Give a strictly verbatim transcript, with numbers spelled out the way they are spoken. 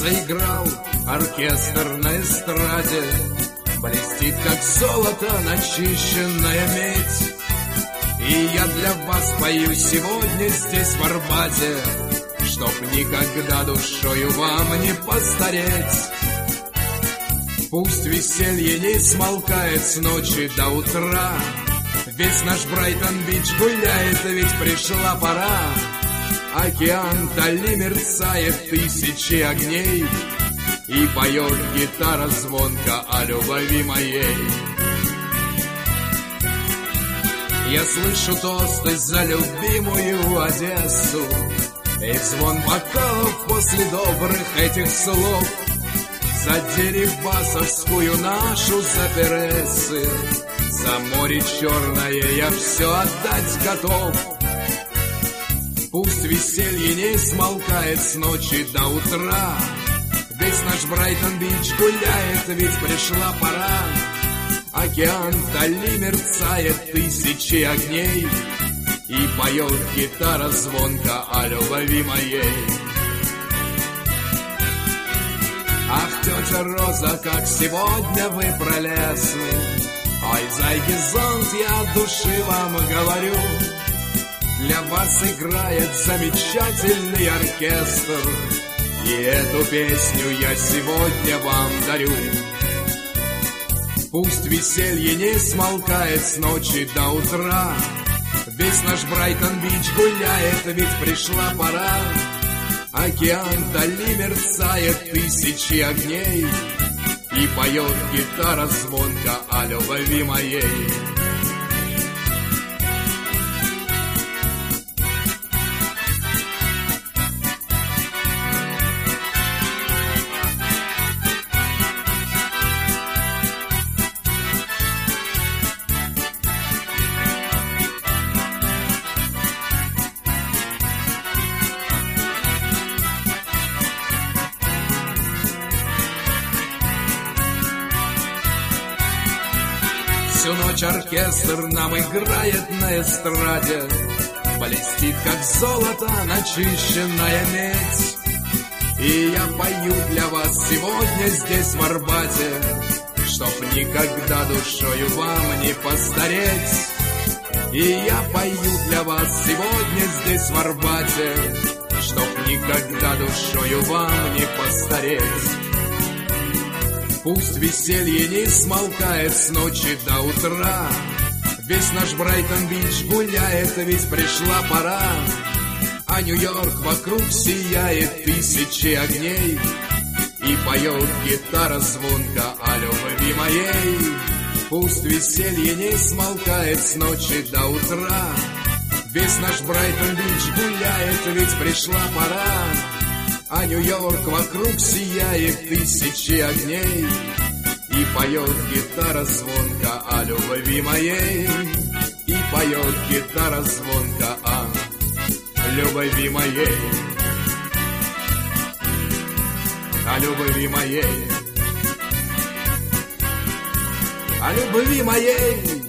заиграл оркестр на эстраде. Блестит, как золото, начищенная медь. И я для вас пою сегодня здесь, в Арбате, чтоб никогда душою вам не постареть. Пусть веселье не смолкает с ночи до утра. Весь наш Брайтон-Бич гуляет, ведь пришла пора. Океан вдали мерцает тысячи огней, и поет гитара звонко о любви моей. Я слышу тосты за любимую Одессу и звон бокалов после добрых этих слов. За дерибасовскую нашу, за Пересы, за море черное я все отдать готов. Пусть веселье не смолкает с ночи до утра. Весь наш Брайтон-Бич гуляет, ведь пришла пора. Океан вдали мерцает тысячи огней, и поет гитара звонко о любви моей. Ах, тетя Роза, как сегодня вы прелестны! Ой, зайки, зонт, я от души вам говорю. Для вас играет замечательный оркестр, и эту песню я сегодня вам дарю. Пусть веселье не смолкает с ночи до утра. Весь наш Брайтон-Бич гуляет, ведь пришла пора. Океан вдали мерцает тысячи огней, и поет гитара звонко о любви моей. Всю ночь оркестр нам играет на эстраде. Блестит, как золото, начищенная медь. И я пою для вас сегодня здесь, в Арбате, чтоб никогда душою вам не постареть. И я пою для вас сегодня здесь, в Арбате, чтоб никогда душою вам не постареть. Пусть веселье не смолкает с ночи до утра. Весь наш Брайтон-Бич гуляет, ведь пришла пора. А Нью-Йорк вокруг сияет тысячи огней, и поет гитара звонко о любви моей. Пусть веселье не смолкает с ночи до утра. Весь наш Брайтон-Бич гуляет, ведь пришла пора. А Нью-Йорк вокруг сияет тысячи огней, и поет гитара звонко о любви моей. И поет гитара звонко о любви моей. О любви моей. О любви моей.